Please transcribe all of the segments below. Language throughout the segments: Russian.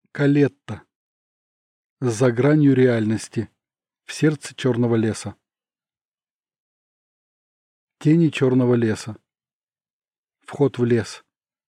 Калетта. За гранью реальности. В сердце черного леса. Тени черного леса. Вход в лес.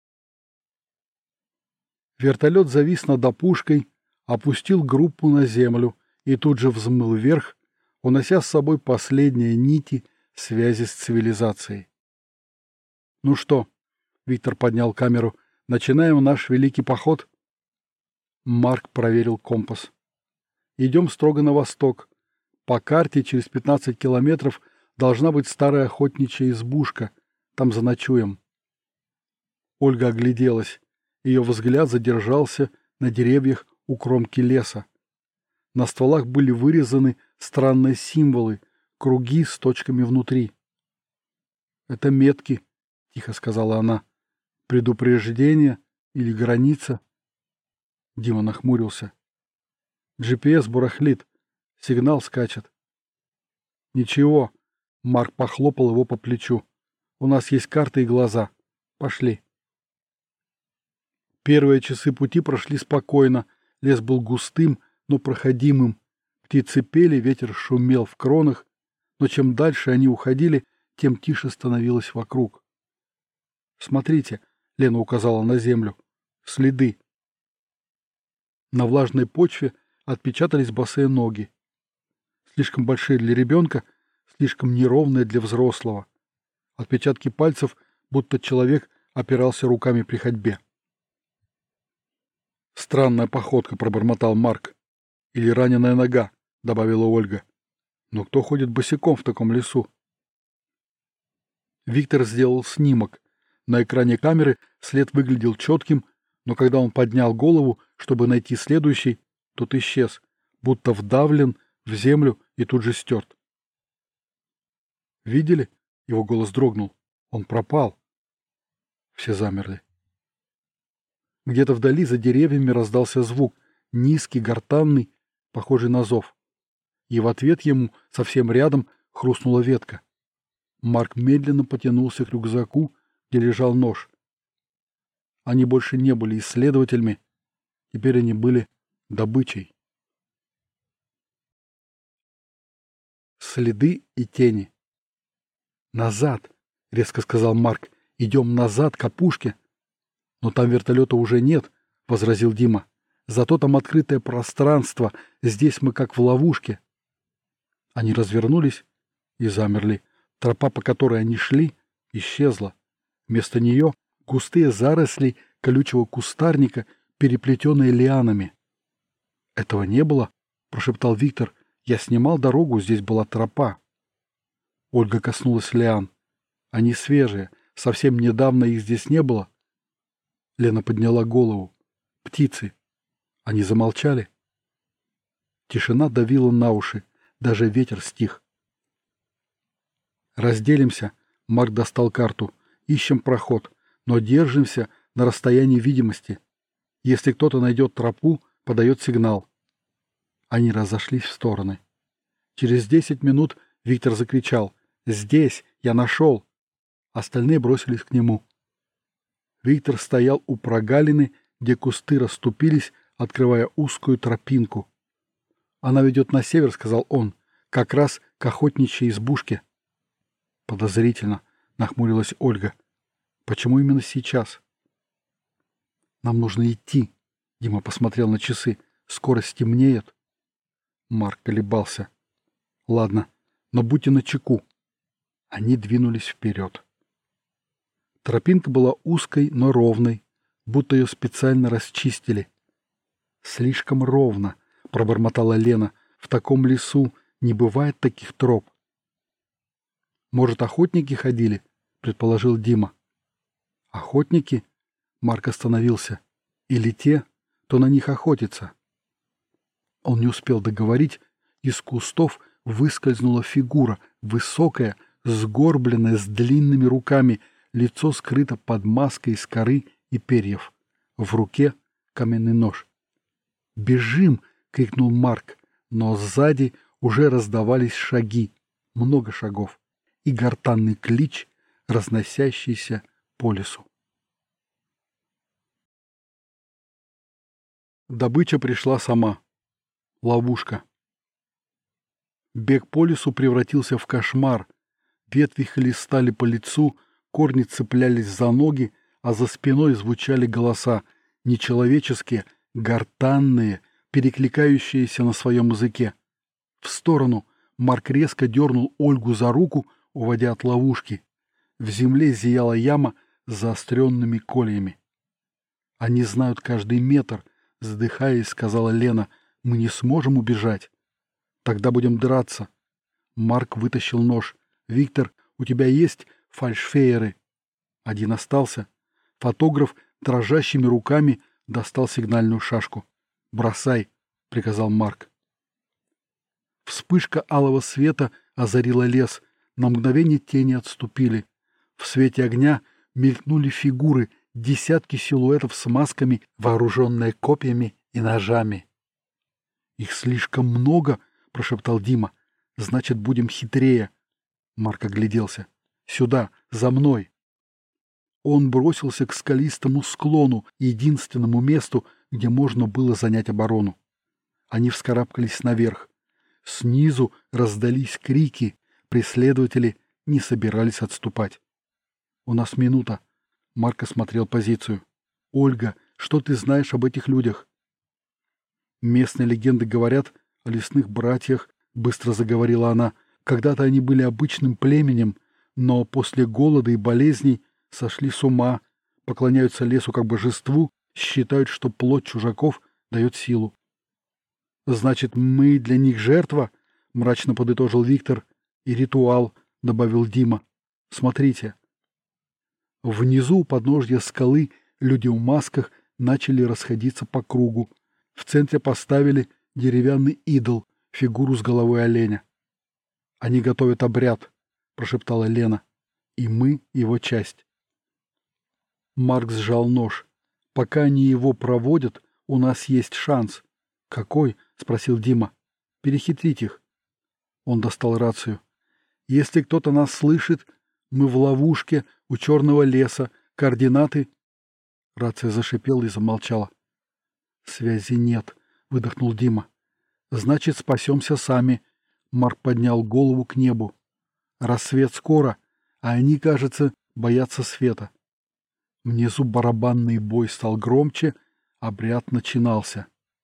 Вертолет завис над опушкой, опустил группу на землю и тут же взмыл вверх, унося с собой последние нити связи с цивилизацией. «Ну что?» — Виктор поднял камеру. «Начинаем наш великий поход?» Марк проверил компас. «Идем строго на восток. По карте через 15 километров должна быть старая охотничья избушка. Там заночуем». Ольга огляделась. Ее взгляд задержался на деревьях у кромки леса. На стволах были вырезаны странные символы, круги с точками внутри. «Это метки», — тихо сказала она. «Предупреждение или граница?» Дима нахмурился. «GPS барахлит. Сигнал скачет». «Ничего», — Марк похлопал его по плечу. «У нас есть карты и глаза. Пошли». Первые часы пути прошли спокойно. Лес был густым, но проходимым. Птицы пели, ветер шумел в кронах, но чем дальше они уходили, тем тише становилось вокруг. «Смотрите», — Лена указала на землю, — «следы». На влажной почве отпечатались босые ноги. Слишком большие для ребенка, слишком неровные для взрослого. Отпечатки пальцев, будто человек опирался руками при ходьбе. «Странная походка», — пробормотал Марк. «Или раненая нога», — добавила Ольга. «Но кто ходит босиком в таком лесу?» Виктор сделал снимок. На экране камеры след выглядел четким, но когда он поднял голову, чтобы найти следующий, тот исчез, будто вдавлен в землю и тут же стерт. «Видели?» — его голос дрогнул. «Он пропал». Все замерли. Где-то вдали за деревьями раздался звук, низкий, гортанный, похожий на зов. И в ответ ему, совсем рядом, хрустнула ветка. Марк медленно потянулся к рюкзаку, где лежал нож. Они больше не были исследователями, теперь они были добычей. Следы и тени. «Назад!» — резко сказал Марк. «Идем назад, к опушке!» «Но там вертолета уже нет», — возразил Дима. «Зато там открытое пространство. Здесь мы как в ловушке». Они развернулись и замерли. Тропа, по которой они шли, исчезла. Вместо нее густые заросли колючего кустарника, переплетенные лианами. «Этого не было», — прошептал Виктор. «Я снимал дорогу, здесь была тропа». Ольга коснулась лиан. «Они свежие. Совсем недавно их здесь не было». Лена подняла голову. «Птицы». Они замолчали. Тишина давила на уши. Даже ветер стих. «Разделимся», — Марк достал карту. «Ищем проход, но держимся на расстоянии видимости. Если кто-то найдет тропу, подает сигнал». Они разошлись в стороны. Через 10 минут Виктор закричал: «Здесь! Я нашел!» Остальные бросились к нему. Виктор стоял у прогалины, где кусты расступились, открывая узкую тропинку. «Она ведет на север», — сказал он, — «как раз к охотничьей избушке». «Подозрительно», — нахмурилась Ольга. «Почему именно сейчас?» «Нам нужно идти», — Дима посмотрел на часы. «Скоро стемнеет». Марк колебался. «Ладно, но будьте начеку». Они двинулись вперед. Тропинка была узкой, но ровной, будто ее специально расчистили. «Слишком ровно», — пробормотала Лена. «В таком лесу не бывает таких троп». «Может, охотники ходили?» — предположил Дима. «Охотники?» — Марк остановился. «Или те, кто на них охотится?» Он не успел договорить. Из кустов выскользнула фигура, высокая, сгорбленная, с длинными руками, лицо скрыто под маской из коры и перьев. В руке каменный нож. «Бежим!» — крикнул Марк, но сзади уже раздавались шаги, много шагов, и гортанный клич, разносящийся, по лесу. Добыча пришла сама. Ловушка. Бег по лесу превратился в кошмар. Ветви хлестали по лицу, корни цеплялись за ноги, а за спиной звучали голоса, нечеловеческие, гортанные, перекликающиеся на своем языке. В сторону Марк резко дернул Ольгу за руку, уводя от ловушки. В земле зияла яма с заостренными кольями. «Они знают каждый метр», — задыхаясь, сказала Лена. «Мы не сможем убежать. Тогда будем драться». Марк вытащил нож. «Виктор, у тебя есть фальшфейеры?» Один остался. Фотограф дрожащими руками достал сигнальную шашку. «Бросай», — приказал Марк. Вспышка алого света озарила лес. На мгновение тени отступили. В свете огня мелькнули фигуры, десятки силуэтов с масками, вооруженные копьями и ножами. «Их слишком много», — прошептал Дима. «Значит, будем хитрее». Марк огляделся. «Сюда, за мной». Он бросился к скалистому склону, единственному месту, где можно было занять оборону. Они вскарабкались наверх. Снизу раздались крики. Преследователи не собирались отступать. «У нас минута». Марк осмотрел позицию. «Ольга, что ты знаешь об этих людях?» «Местные легенды говорят о лесных братьях», — быстро заговорила она. «Когда-то они были обычным племенем, но после голода и болезней сошли с ума, поклоняются лесу как божеству, считают, что плоть чужаков дает силу». «Значит, мы для них жертва?» — мрачно подытожил Виктор. «И ритуал», — добавил Дима. «Смотрите». Внизу, у подножья скалы, люди в масках начали расходиться по кругу. В центре поставили деревянный идол, фигуру с головой оленя. «Они готовят обряд», — прошептала Лена. «И мы его часть». Марк сжал нож. «Пока они его проводят, у нас есть шанс». «Какой?» — спросил Дима. «Перехитрить их». Он достал рацию. «Если кто-то нас слышит, мы в ловушке у черного леса. Координаты...» Рация зашипела и замолчала. «Связи нет», — выдохнул Дима. «Значит, спасемся сами». Марк поднял голову к небу. «Рассвет скоро, а они, кажется, боятся света». Внизу барабанный бой стал громче, обряд начинался.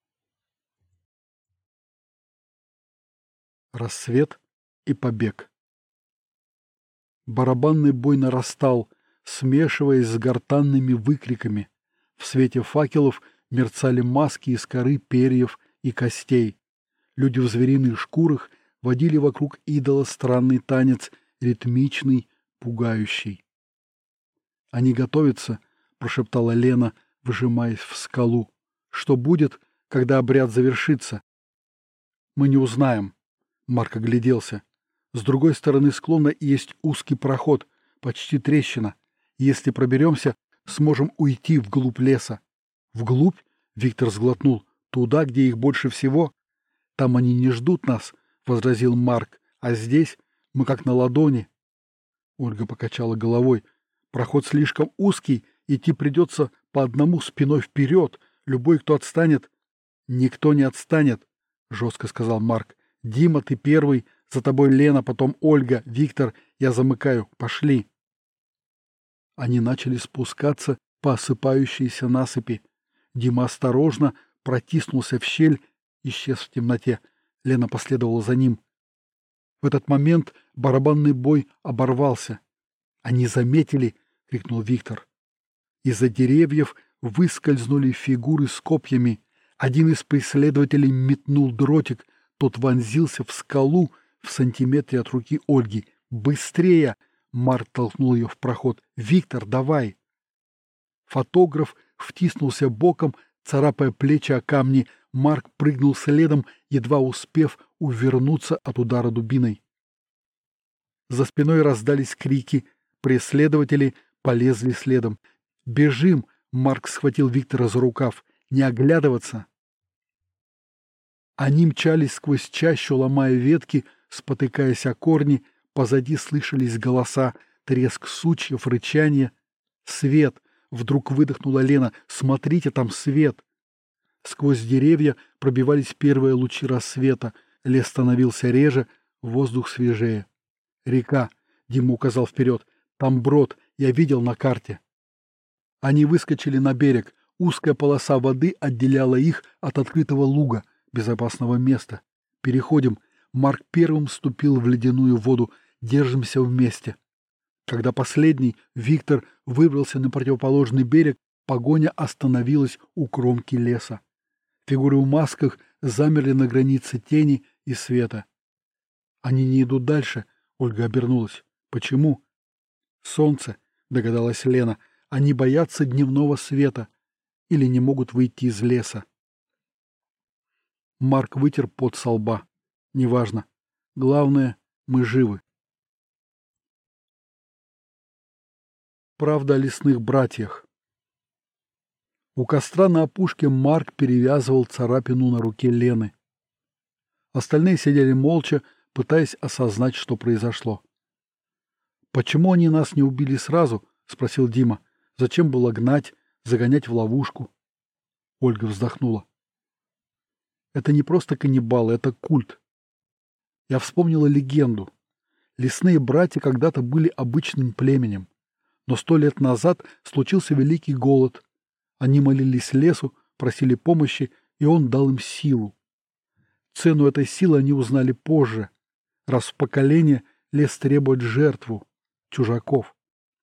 Рассвет и побег. Барабанный бой нарастал, смешиваясь с гортанными выкриками. В свете факелов мерцали маски из коры, перьев и костей. Люди в звериных шкурах водили вокруг идола странный танец, ритмичный, пугающий. «Они готовятся», — прошептала Лена, выжимаясь в скалу. «Что будет, когда обряд завершится?» «Мы не узнаем», — Марк огляделся. «С другой стороны склона есть узкий проход, почти трещина. Если проберемся, сможем уйти вглубь леса». «Вглубь?» — Виктор сглотнул. «Туда, где их больше всего?» «Там они не ждут нас», — возразил Марк. «А здесь мы как на ладони». Ольга покачала головой. «Проход слишком узкий, идти придется по одному спиной вперед. Любой, кто отстанет...» «Никто не отстанет», — жестко сказал Марк. «Дима, ты первый, за тобой Лена, потом Ольга, Виктор. Я замыкаю. Пошли». Они начали спускаться по осыпающейся насыпи. Дима осторожно протиснулся в щель, исчез в темноте. Лена последовала за ним. В этот момент барабанный бой оборвался. «Они заметили!» — крикнул Виктор. Из-за деревьев выскользнули фигуры с копьями. Один из преследователей метнул дротик. Тот вонзился в скалу в сантиметре от руки Ольги. «Быстрее!» — Марк толкнул ее в проход. «Виктор, давай!» Фотограф втиснулся боком, царапая плечи о камни. Марк прыгнул следом, едва успев увернуться от удара дубиной. За спиной раздались крики. Преследователи полезли следом. «Бежим!» — Марк схватил Виктора за рукав. «Не оглядываться!» Они мчались сквозь чащу, ломая ветки, спотыкаясь о корни. Позади слышались голоса, треск сучьев, рычание. «Свет!» — вдруг выдохнула Лена. «Смотрите, там свет!» Сквозь деревья пробивались первые лучи рассвета, лес становился реже, воздух свежее. «Река», — Дима указал вперед, — «там брод, я видел на карте». Они выскочили на берег, узкая полоса воды отделяла их от открытого луга, безопасного места. «Переходим». Марк первым ступил в ледяную воду, держимся вместе. Когда последний, Виктор, выбрался на противоположный берег, погоня остановилась у кромки леса. Фигуры в масках замерли на границе тени и света. «Они не идут дальше», — Ольга обернулась. «Почему?» «Солнце», — догадалась Лена. «Они боятся дневного света или не могут выйти из леса». Марк вытер пот со лба. «Неважно. Главное, мы живы». Правда о лесных братьях. У костра на опушке Марк перевязывал царапину на руке Лены. Остальные сидели молча, пытаясь осознать, что произошло. «Почему они нас не убили сразу?» — спросил Дима. «Зачем было гнать, загонять в ловушку?» Ольга вздохнула. «Это не просто каннибалы, это культ. Я вспомнила легенду. Лесные братья когда-то были обычным племенем. Но 100 лет назад случился великий голод. Они молились лесу, просили помощи, и он дал им силу. Цену этой силы они узнали позже. Раз в поколение лес требует жертву, чужаков.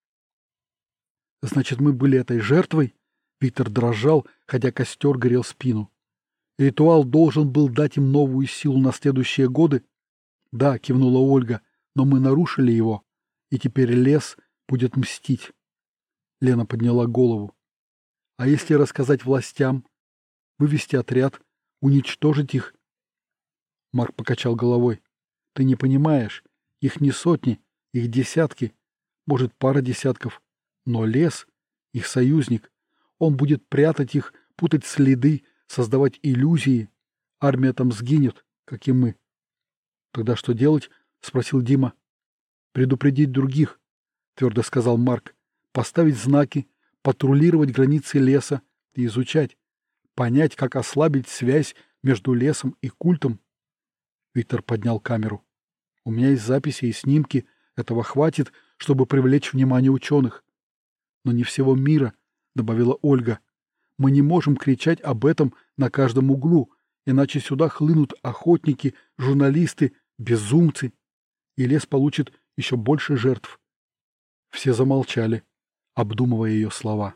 «Значит, мы были этой жертвой?» Виктор дрожал, хотя костер горел спину. «Ритуал должен был дать им новую силу на следующие годы?» «Да», — кивнула Ольга, — «но мы нарушили его, и теперь лес будет мстить». Лена подняла голову. «А если рассказать властям? Вывести отряд? Уничтожить их?» Марк покачал головой. «Ты не понимаешь. Их не сотни, их десятки, может, пара десятков. Но лес — их союзник. Он будет прятать их, путать следы, создавать иллюзии. Армия там сгинет, как и мы». «Тогда что делать?» — спросил Дима. «Предупредить других», — твердо сказал Марк. «Поставить знаки, патрулировать границы леса и изучать. Понять, как ослабить связь между лесом и культом». Виктор поднял камеру. «У меня есть записи и снимки. Этого хватит, чтобы привлечь внимание ученых». «Но не всего мира», — добавила Ольга. «Мы не можем кричать об этом на каждом углу, иначе сюда хлынут охотники, журналисты, безумцы, и лес получит еще больше жертв». Все замолчали, обдумывая ее слова.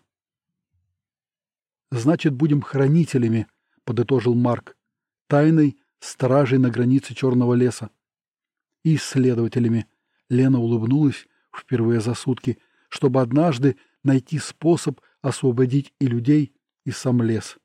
«Значит, будем хранителями», — подытожил Марк, — «тайной стражей на границе Черного леса». «И исследователями», — Лена улыбнулась впервые за сутки, чтобы однажды найти способ освободить и людей, и сам лес.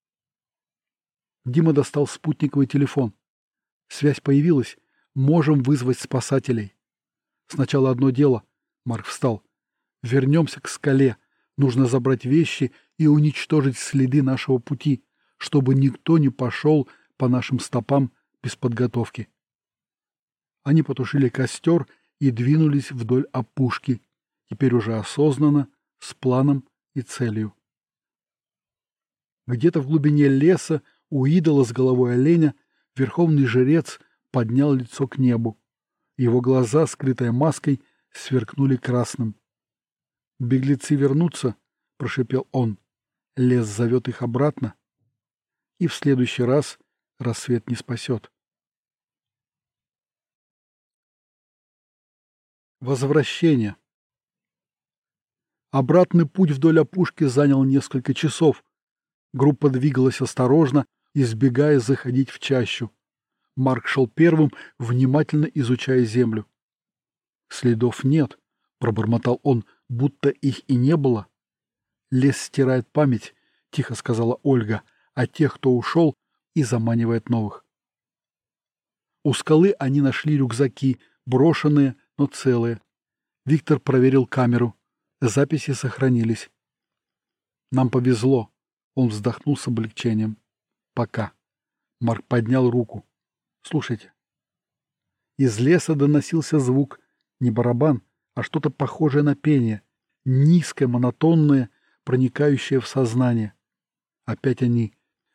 Дима достал спутниковый телефон. «Связь появилась. Можем вызвать спасателей». «Сначала одно дело», — Марк встал. «Вернемся к скале. Нужно забрать вещи и уничтожить следы нашего пути, чтобы никто не пошел по нашим стопам без подготовки». Они потушили костер и двинулись вдоль опушки, теперь уже осознанно, с планом и целью. Где-то в глубине леса у идола с головой оленя верховный жрец поднял лицо к небу. Его глаза, скрытые маской, сверкнули красным. «Беглецы вернутся», — прошепел он. «Лес зовет их обратно, и в следующий раз рассвет не спасет». Возвращение. Обратный путь вдоль опушки занял несколько часов. Группа двигалась осторожно, избегая заходить в чащу. Марк шел первым, внимательно изучая землю. «Следов нет», — пробормотал он, — «будто их и не было». «Лес стирает память», — тихо сказала Ольга, — «а тех, кто ушел, и заманивает новых». У скалы они нашли рюкзаки, брошенные, но целые. Виктор проверил камеру. Записи сохранились. «Нам повезло», — он вздохнул с облегчением. «Пока». Марк поднял руку. «Слушайте». Из леса доносился звук, не барабан, а что-то похожее на пение, низкое, монотонное, проникающее в сознание. Опять они.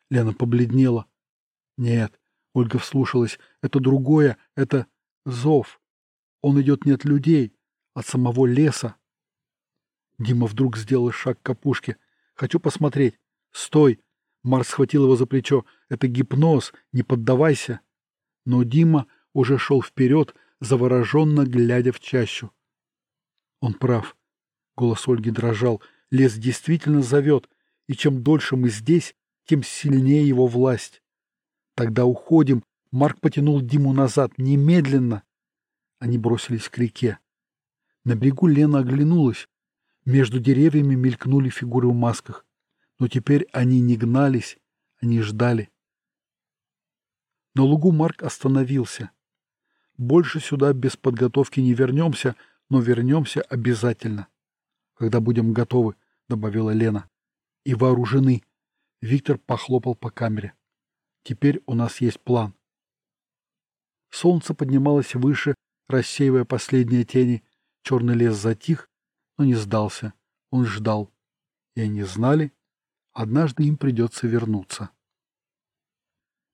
Лена побледнела. Нет, Ольга вслушалась. Это другое, это зов. Он идет не от людей, от самого леса. Дима вдруг сделал шаг к опушке. «Хочу посмотреть». «Стой!» Марк схватил его за плечо. «Это гипноз, не поддавайся». Но Дима уже шел вперед, завороженно глядя в чащу. Он прав. Голос Ольги дрожал. Лес действительно зовет, и чем дольше мы здесь, тем сильнее его власть. Тогда уходим. Марк потянул Диму назад. Немедленно. Они бросились к реке. На берегу Лена оглянулась. Между деревьями мелькнули фигуры в масках. Но теперь они не гнались, они ждали. На лугу Марк остановился. Больше сюда без подготовки не вернемся, но вернемся обязательно. Когда будем готовы, добавила Лена. И вооружены. Виктор похлопал по камере. Теперь у нас есть план. Солнце поднималось выше, рассеивая последние тени. Черный лес затих, но не сдался. Он ждал. И они знали, однажды им придется вернуться.